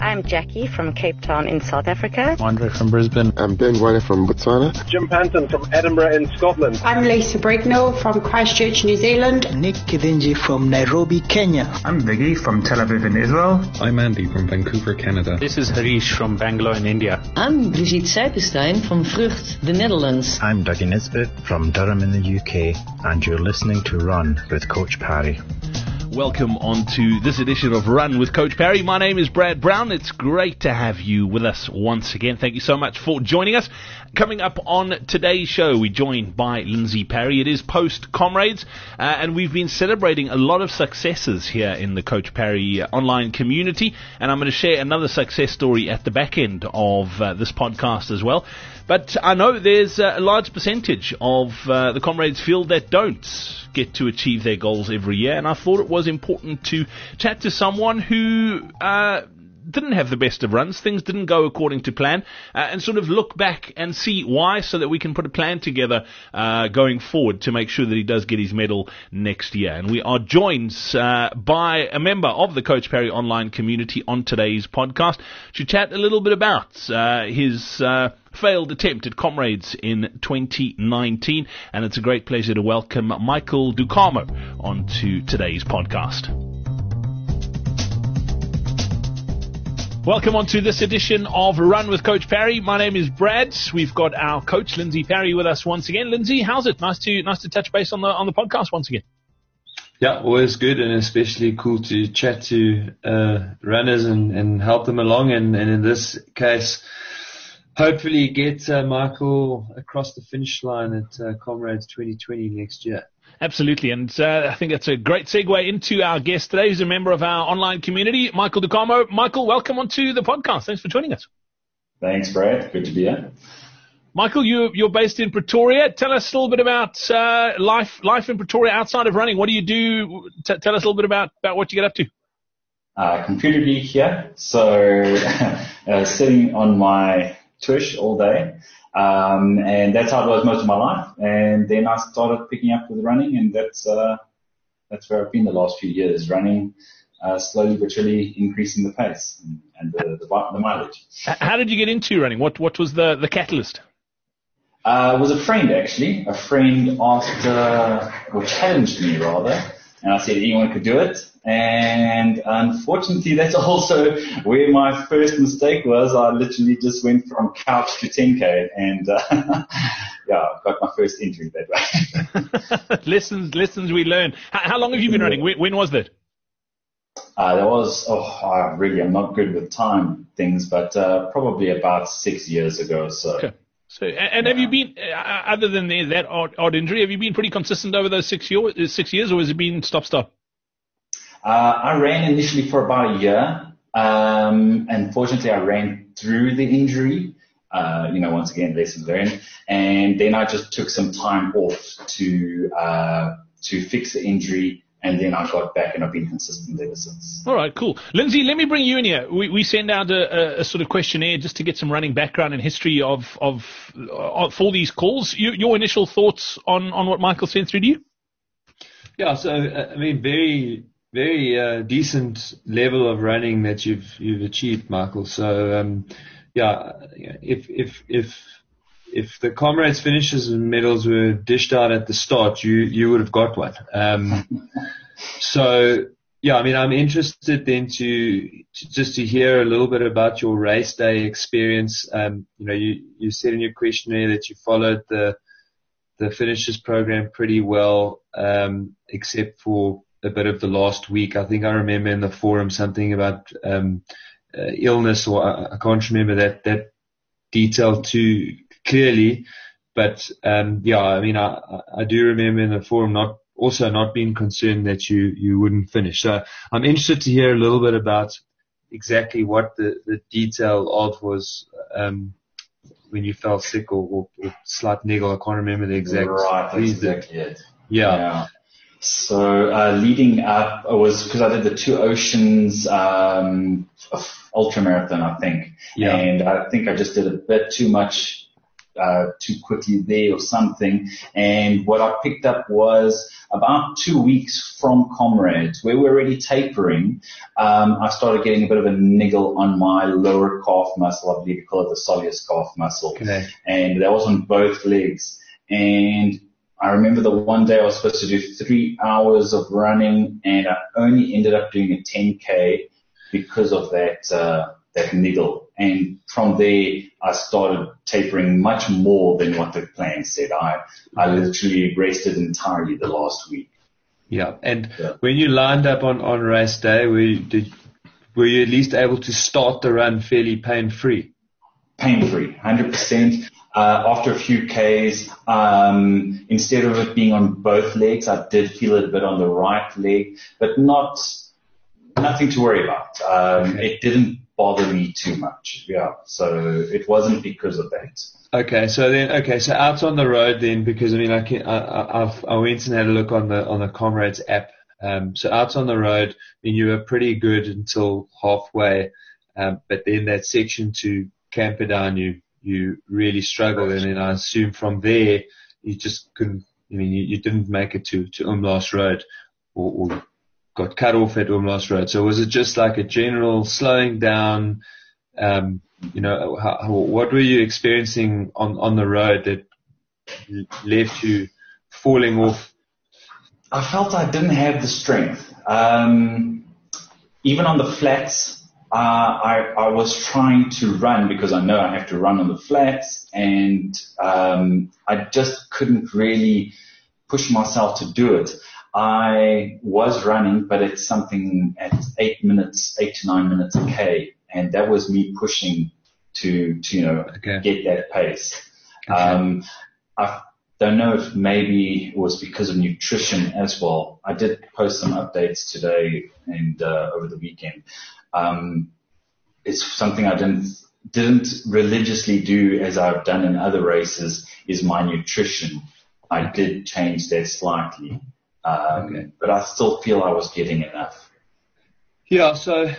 I'm Jackie from Cape Town in South Africa. Andre from Brisbane. I'm Ben Guane from Botswana. Jim Panton from Edinburgh in Scotland. I'm Lisa Brignall from Christchurch, New Zealand. Nick Kithinji from Nairobi, Kenya. I'm Viggy from Tel Aviv in Israel. I'm Andy from Vancouver, Canada. This is Harish from Bangalore in India. I'm Brigitte Seipenstein from Vrucht, the Netherlands. I'm Dougie Nisbet from Durham in the UK, and you're listening to Run with Coach Parry. Welcome on to this edition of Run with Coach Parry. My name is Brad Brown. It's great to have you with us once again. Thank you so much for joining us. Coming up on today's show, we're joined by Lindsay Parry. It is post-Comrades, and we've been celebrating a lot of successes here in the Coach Parry online community, and I'm going to share another success story at the back end of this podcast as well. But I know there's a large percentage of the Comrades field that don't get to achieve their goals every year, and I thought it was important to chat to someone who didn't have the best of runs, things didn't go according to plan, and sort of look back and see why, so that we can put a plan together going forward to make sure that he does get his medal next year. And we are joined by a member of the Coach Parry online community on today's podcast to chat a little bit about his failed attempt at Comrades in 2019, and it's a great pleasure to welcome Michael Dukamo onto today's podcast. Welcome on to this edition of Run with Coach Parry. My name is Brad. We've got our coach Lindsay Parry with us once again. Lindsay, how's it? Nice to touch base on the podcast once again. Yeah, always good, and especially cool to chat to runners and help them along, and in this case, hopefully get Michael across the finish line at Comrades 2020 next year. Absolutely, and I think that's a great segue into our guest today, who's a member of our online community, Michael Dukamo. Michael, welcome onto the podcast. Thanks for joining us. Thanks, Brad. Good to be here. Michael, you're based in Pretoria. Tell us a little bit about life in Pretoria outside of running. What do you do? Tell us a little bit about what you get up to. Computer geek here, so sitting on my tush all day. And that's how it was most of my life. And then I started picking up with running, and that's where I've been the last few years, running, slowly but surely increasing the pace and the mileage. How did you get into running? What was the catalyst? It was a friend, actually. A friend asked, or challenged me rather, and I said anyone could do it. And unfortunately, that's also where my first mistake was. I literally just went from couch to 10K, and got my first injury that way. Lessons we learn. How long have you been running? When was that? That was, I'm not good with time things, but probably about 6 years ago or so. Okay. So, and have you been, other than that odd injury, have you been pretty consistent over those 6 years, or has it been stop? I ran initially for about a year. Unfortunately, I ran through the injury. Once again, lessons learned. And then I just took some time off to fix the injury. And then I got back, and I've been consistent ever since. All right, cool. Lindsay, let me bring you in here. We send out a sort of questionnaire just to get some running background and history of for these calls. Your initial thoughts on what Michael sent through to you? Yeah, so very very decent level of running that you've achieved, Michael. So if the Comrades finishes and medals were dished out at the start, you would have got one. I'm interested then to hear a little bit about your race day experience. You said in your questionnaire that you followed the finishers program pretty well, except for a bit of the last week. I think I remember in the forum something about illness, or I can't remember that detail too clearly. But I do remember in the forum not being concerned that you wouldn't finish. So I'm interested to hear a little bit about exactly what the detail of was when you fell sick or slight niggle. I can't remember the exact. Right, that's exactly it. Yeah. So leading up, it was because I did the Two Oceans ultra marathon, I think. Yeah. And I think I just did a bit too much too quickly there or something. And what I picked up was about 2 weeks from Comrades, where we're already tapering, I started getting a bit of a niggle on my lower calf muscle. I believe you call it the soleus calf muscle. Okay. And that was on both legs. And I remember the one day I was supposed to do 3 hours of running, and I only ended up doing a 10K because of that niggle. And from there, I started tapering much more than what the plan said. I literally rested entirely the last week. Yeah. And when you lined up on race day, were you at least able to start the run fairly pain-free? Pain-free, 100%. After a few Ks, instead of it being on both legs, I did feel it a bit on the right leg, but nothing to worry about. Okay. It didn't bother me too much. Yeah. So it wasn't because of that. Okay. So out on the road then, because I mean, I went and had a look on the Comrades app. So out on the road, I mean, you were pretty good until halfway. But then that section to Camperdown, you really struggled. And then I assume from there, you just couldn't, I mean, you didn't make it to Umlaas Road or got cut off at Umlaas Road. So was it just like a general slowing down? What were you experiencing on the road that left you falling off? I felt I didn't have the strength. Even on the flats, I was trying to run because I know I have to run on the flats, and I just couldn't really push myself to do it. I was running, but it's something at 8 to 9 minutes a K, and that was me pushing to get that pace. Okay. I don't know if maybe it was because of nutrition as well. I did post some updates today and over the weekend. It's something I didn't religiously do as I've done in other races, is my nutrition. I did change that slightly. But I still feel I was getting enough. Yeah, so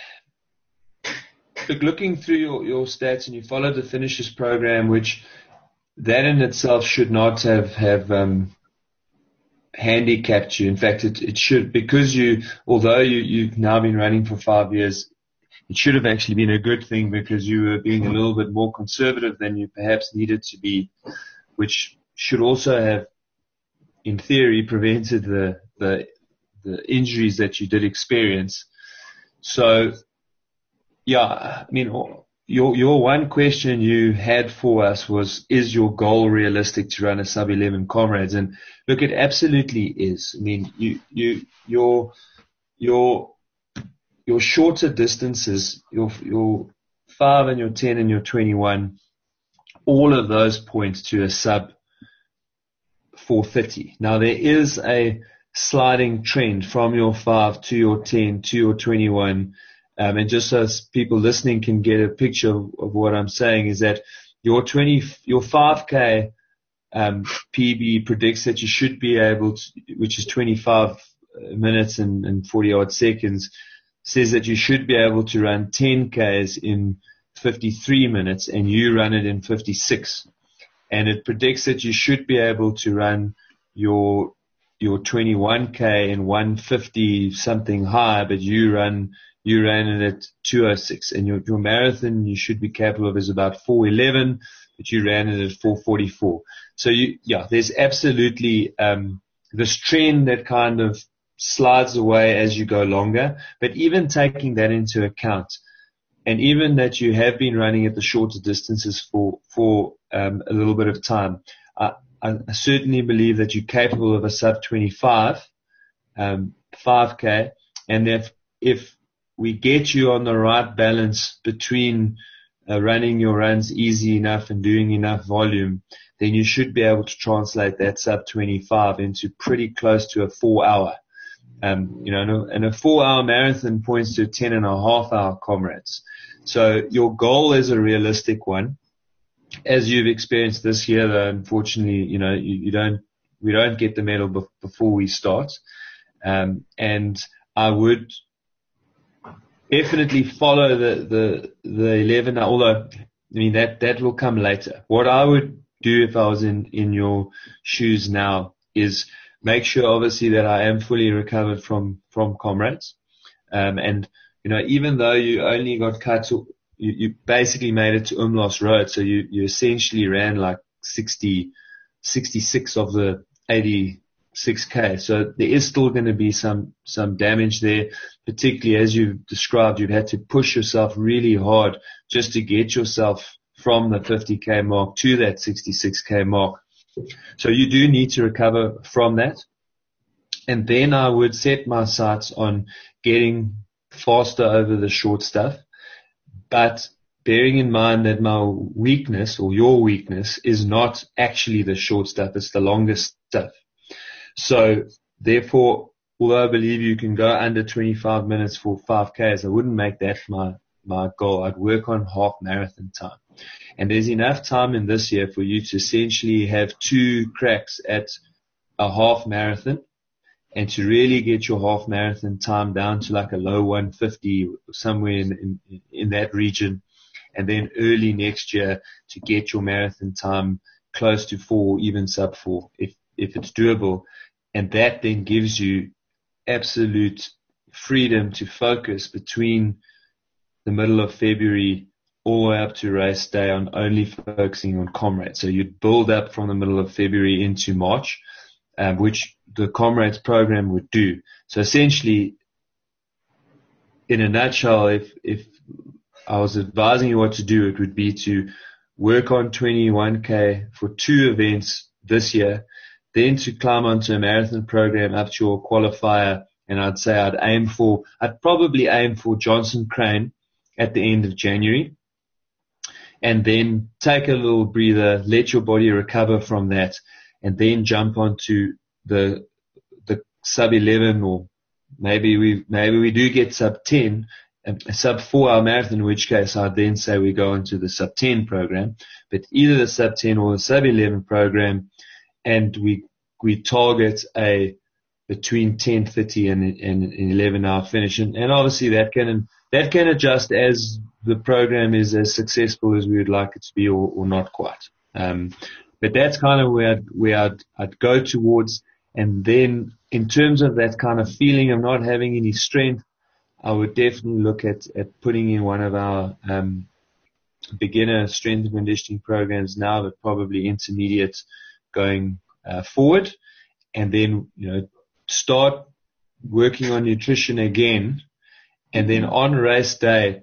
looking through your stats, and you followed the finishers program, which that in itself should not have handicapped you. In fact, it should, because although you've now been running for 5 years, it should have actually been a good thing, because you were being a little bit more conservative than you perhaps needed to be, which should also have, in theory, prevented the injuries that you did experience. So, yeah, I mean, your one question you had for us was, is your goal realistic to run a sub-11 Comrades? And look, it absolutely is. I mean, your shorter distances, your 5 and your 10 and your 21, all of those point to a sub 430. Now, there is a sliding trend from your 5 to your 10 to your 21. And just so people listening can get a picture of what I'm saying, is that your 5K PB predicts that you should be able to, which is 25 minutes and 40 odd seconds, says that you should be able to run 10Ks in 53 minutes, and you run it in 56. And it predicts that you should be able to run your 21K in 150 something high, but you ran it at 206. And your marathon you should be capable of is about 411, but you ran it at 444. So there's absolutely this trend that kind of slides away as you go longer. But even taking that into account, and even that you have been running at the shorter distances for a little bit of time, I certainly believe that you're capable of a sub 25 5K, and that if we get you on the right balance between running your runs easy enough and doing enough volume, then you should be able to translate that sub 25 into pretty close to a 4 hour. And a 4 hour marathon points to a 10.5 hour Comrades. So your goal is a realistic one. As you've experienced this year, though, unfortunately, we don't get the medal before we start. And I would definitely follow the 11, although mean, that will come later. What I would do if I was in your shoes now is make sure, obviously, that I am fully recovered from Comrades. And, you know, even though you only got cut, you basically made it to Umlaas Road. So you essentially ran like 66 of the 86K. So there is still going to be some damage there, particularly as you've described. You've had to push yourself really hard just to get yourself from the 50K mark to that 66K mark. So you do need to recover from that. And then I would set my sights on getting faster over the short stuff, but bearing in mind that my weakness, or your weakness, is not actually the short stuff, it's the longest stuff. So therefore, although I believe you can go under 25 minutes for 5Ks, I wouldn't make that my goal. I'd work on half marathon time. And there's enough time in this year for you to essentially have 2 cracks at a half marathon, and to really get your half marathon time down to like a low 150, somewhere in that region. And then early next year to get your marathon time close to 4, even sub 4, if it's doable. And that then gives you absolute freedom to focus between the middle of February all the way up to race day on only focusing on Comrades. So you'd build up from the middle of February into March, which the Comrades program would do. So essentially, in a nutshell, if I was advising you what to do, it would be to work on 21K for 2 events this year, then to climb onto a marathon program up to your qualifier. And I'd say I'd probably aim for Johnson Crane at the end of January, and then take a little breather, let your body recover from that, and then jump onto the sub 11, or maybe we do get sub 10, a sub 4 hour marathon, in which case I'd then say we go into the sub 10 program, but either the sub 10 or the sub 11 program, and we target a between 10:30 and 11 hour finish, and obviously that can adjust as the program is as successful as we would like it to be, or not quite. But that's kind of where I'd go towards. And then in terms of that kind of feeling of not having any strength, I would definitely look at putting in one of our beginner strength and conditioning programs now, but probably intermediate going forward. And then, you know, start working on nutrition again. And then on race day,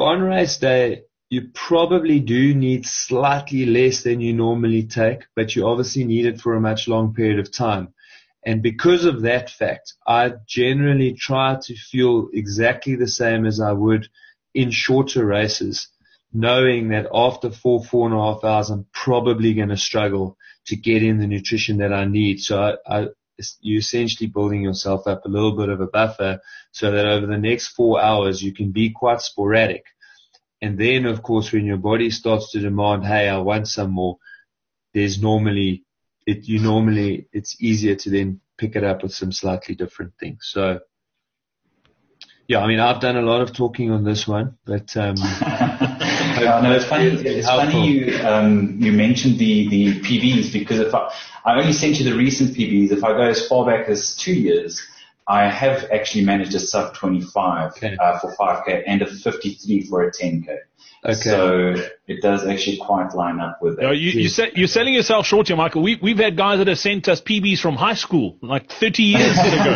you probably do need slightly less than you normally take, but you obviously need it for a much long period of time. And because of that fact, I generally try to feel exactly the same as I would in shorter races, knowing that after 4.5 hours, I'm probably going to struggle to get in the nutrition that I need. So you're essentially building yourself up a little bit of a buffer so that over the next 4 hours, you can be quite sporadic. And then, of course, when your body starts to demand, hey, I want some more, it's easier to then pick it up with some slightly different things. So, yeah, I mean, I've done a lot of talking on this one, but no, it's funny. It's funny you mentioned the PBs, because if I only sent you the recent PBs. If I go as far back as 2 years, I have actually managed a sub 25 for 5K and a 53 for a 10K. Okay. So it does actually quite line up with that. No, you're selling yourself short here, Michael. We've had guys that have sent us PBs from high school, like 30 years ago.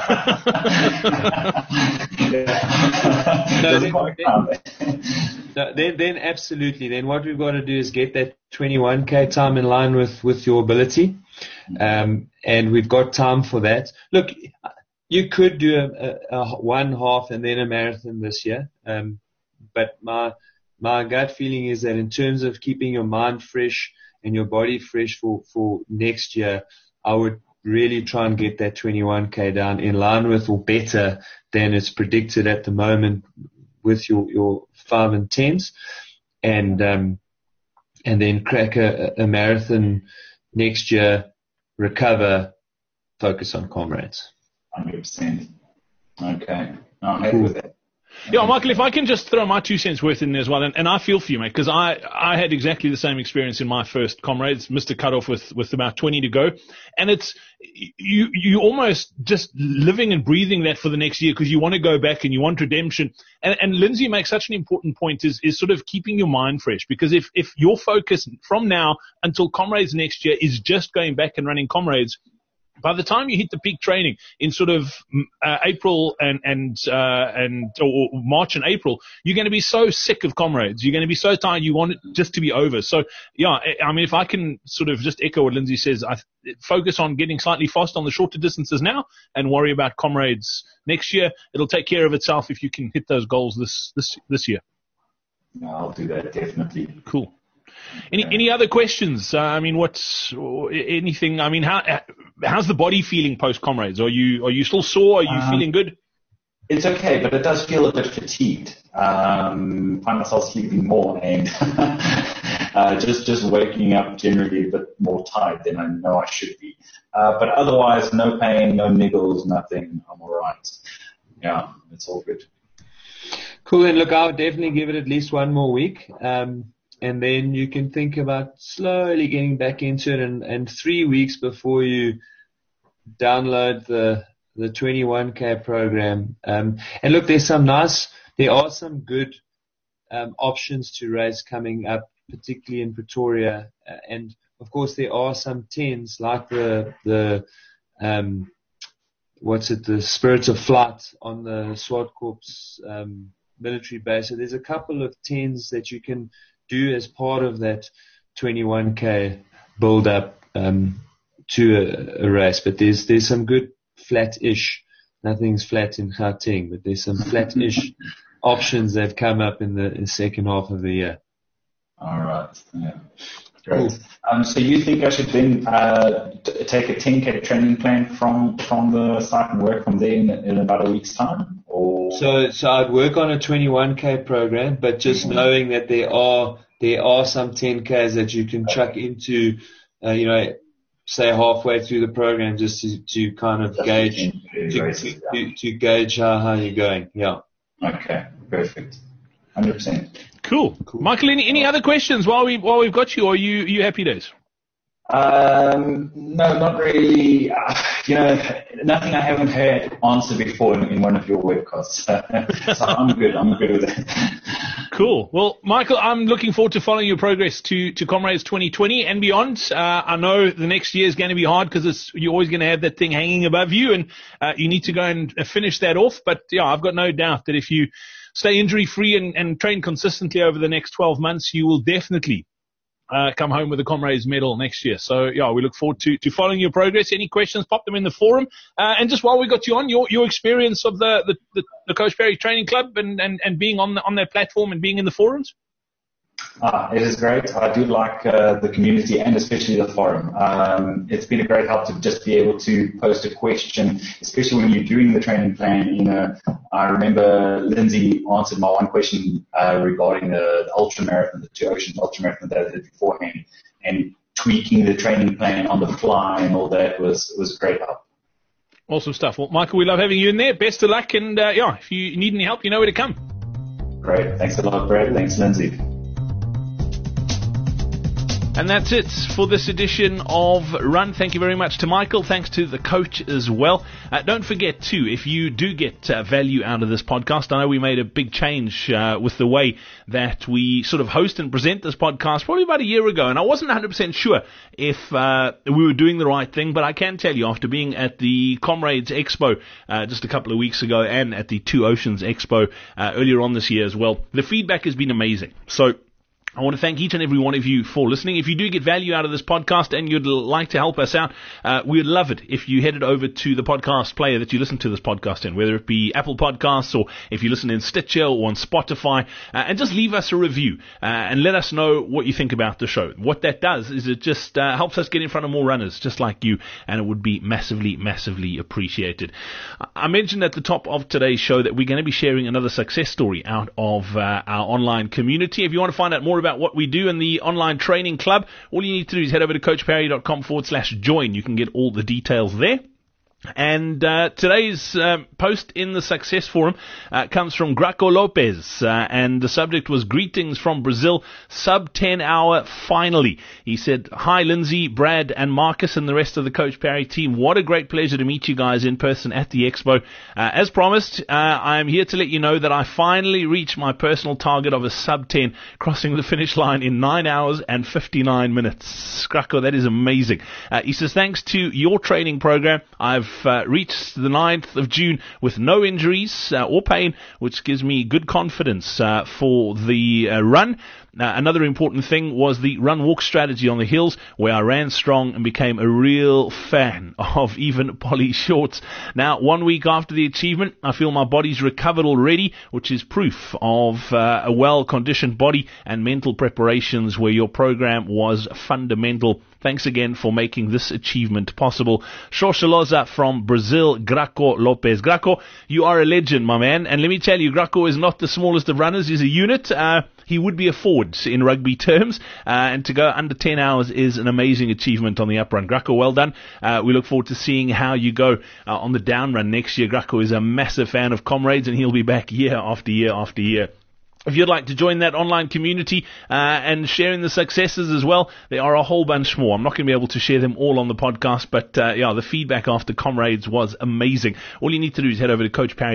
Then absolutely. Then what we've got to do is get that 21K time in line with your ability. And we've got time for that. Look, you could do a 1/2 and then a marathon this year. But my gut feeling is that in terms of keeping your mind fresh and your body fresh for next year, I would really try and get that 21K down in line with or better than it's predicted at the moment with your 5 and 10s, and then crack a marathon next year, recover, focus on Comrades. 100%. Okay. I'm happy with that. Yeah, Michael, if I can just throw my 2 cents worth in there as well, and I feel for you, mate, because I had exactly the same experience in my first Comrades, missed a cutoff with about 20 to go, and it's, you almost just living and breathing that for the next year because you want to go back and you want redemption. And Lindsay makes such an important point is sort of keeping your mind fresh, because if your focus from now until Comrades next year is just going back and running Comrades, by the time you hit the peak training in sort of April or March and April, you're going to be so sick of Comrades. You're going to be so tired. You want it just to be over. So, yeah, I mean, if I can sort of just echo what Lindsay says, I focus on getting slightly fast on the shorter distances now and worry about Comrades next year. It'll take care of itself if you can hit those goals this year. No, I'll do that, definitely. Cool. Any other questions? I mean, what's anything? I mean, how's the body feeling post Comrades? Are you still sore? Are you feeling good? It's okay, but it does feel a bit fatigued. Find myself sleeping more and just waking up generally a bit more tired than I know I should be. But otherwise, no pain, no niggles, nothing. I'm all right. Yeah, it's all good. Cool. And look, I would definitely give it at least one more week. And then you can think about slowly getting back into it, and 3 weeks before you download the 21K program. And look, there are some good options to race coming up, particularly in Pretoria. And of course, there are some 10s like the Spirits of Flight on the Swartkorps military base. So there's a couple of 10s that you can do as part of that 21K build up to a race. But there's some good flat-ish, nothing's flat in Gauteng, but there's some flat-ish options that come up in the second half of the year. All right. Yeah. Great. So you think I should then take a 10K training plan from the site and work from there in about a week's time? Or? So I'd work on a 21K program, but just knowing that there are some 10Ks that you can chuck into, say halfway through the program, just to kind of gauge to gauge how you're going. Yeah. Okay. Perfect. 100%. Cool. Michael, any other questions while we've got you, or are you happy days? No, not really. Nothing I haven't heard answered before in one of your webcasts. So I'm good with it. Cool. Well, Michael, I'm looking forward to following your progress to Comrades 2020 and beyond. I know the next year is going to be hard because you're always going to have that thing hanging above you, and you need to go and finish that off. But yeah, I've got no doubt that if you stay injury-free and train consistently over the next 12 months, you will definitely come home with a Comrades medal next year. So, yeah, we look forward to following your progress. Any questions, pop them in the forum. And just while we got you on, your experience of the Coach Parry Training Club and being on that platform and being in the forums? It is great. I do like the community and especially the forum. It's been a great help to just be able to post a question, especially when you're doing the training plan. I remember Lindsay answered my one question regarding the ultramarathon, the Two Oceans ultramarathon that I did beforehand, and tweaking the training plan on the fly and all that was great help. Awesome stuff. Well, Michael, we love having you in there. Best of luck, and if you need any help, you know where to come. Great. Thanks a lot, Brad. Thanks, Lindsay. And that's it for this edition of Run. Thank you very much to Michael. Thanks to the coach as well. Don't forget, too, if you do get value out of this podcast, I know we made a big change with the way that we sort of host and present this podcast probably about a year ago, and I wasn't 100% sure if we were doing the right thing, but I can tell you, after being at the Comrades Expo just a couple of weeks ago and at the Two Oceans Expo earlier on this year as well, the feedback has been amazing. So I want to thank each and every one of you for listening. If you do get value out of this podcast and you'd like to help us out, we'd love it if you headed over to the podcast player that you listen to this podcast in, whether it be Apple Podcasts or if you listen in Stitcher or on Spotify, and just leave us a review and let us know what you think about the show. What that does is it just helps us get in front of more runners just like you, and it would be massively, massively appreciated. I mentioned at the top of today's show that we're going to be sharing another success story out of our online community. If you want to find out more about what we do in the online training club, all you need to do is head over to coachparry.com/join. You can get all the details there. And today's post in the Success Forum comes from Graco Lopez, and the subject was greetings from Brazil, sub 10 hour finally. He said, "Hi Lindsay, Brad and Marcus and the rest of the Coach Parry team. What a great pleasure to meet you guys in person at the Expo. As promised, I am here to let you know that I finally reached my personal target of a sub 10, crossing the finish line in 9 hours and 59 minutes. Graco, that is amazing." He says, "Thanks to your training program, I've reached the 9th of June with no injuries or pain, which gives me good confidence for the run. Another important thing was the run-walk strategy on the hills, where I ran strong and became a real fan of even poly shorts. Now, 1 week after the achievement, I feel my body's recovered already, which is proof of a well-conditioned body and mental preparations where your program was fundamental. Thanks again for making this achievement possible." Shoshaloza from Brazil, Graco Lopez. Graco, you are a legend, my man. And let me tell you, Graco is not the smallest of runners. He's a unit. He would be a forward in rugby terms. And to go under 10 hours is an amazing achievement on the up run. Graco, well done. We look forward to seeing how you go on the down run next year. Graco is a massive fan of Comrades, and he'll be back year after year after year. If you'd like to join that online community and sharing the successes as well, there are a whole bunch more. I'm not going to be able to share them all on the podcast, but the feedback after Comrades was amazing. All you need to do is head over to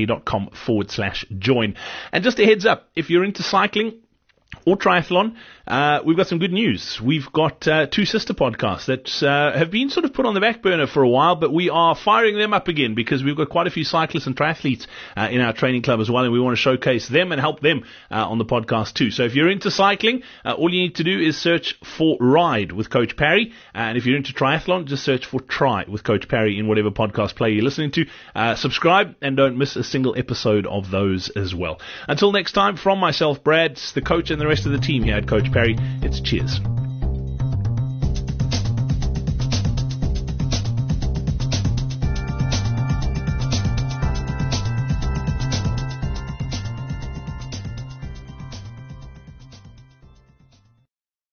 coachparry.com/join. And just a heads up, if you're into cycling or triathlon, we've got some good news. We've got two sister podcasts that have been sort of put on the back burner for a while, but we are firing them up again because we've got quite a few cyclists and triathletes in our training club as well, and we want to showcase them and help them on the podcast too. So if you're into cycling, all you need to do is search for Ride with Coach Parry, and if you're into triathlon, just search for Try with Coach Parry in whatever podcast player you're listening to. Subscribe and don't miss a single episode of those as well. Until next time, from myself, Brad, the coach, and the rest of the team here at Coach Parry, it's cheers.